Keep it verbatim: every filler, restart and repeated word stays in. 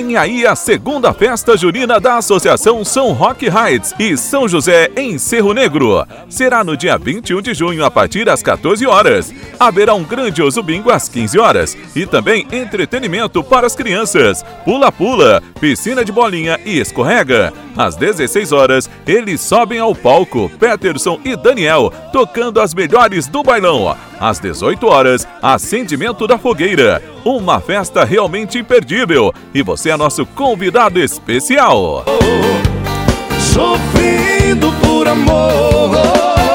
Vem aí a segunda festa junina da Associação São Roque Heights e São José em Cerro Negro. Será no dia vinte e um de junho, a partir das quatorze horas. Haverá um grandioso bingo às quinze horas e também entretenimento para as crianças, pula-pula, piscina de bolinha e escorrega. Às dezesseis horas, eles sobem ao palco, Peterson e Daniel, tocando as melhores do bailão. Às dezoito horas, acendimento da fogueira. Uma festa realmente imperdível e você é nosso convidado especial. Sofrendo por amor.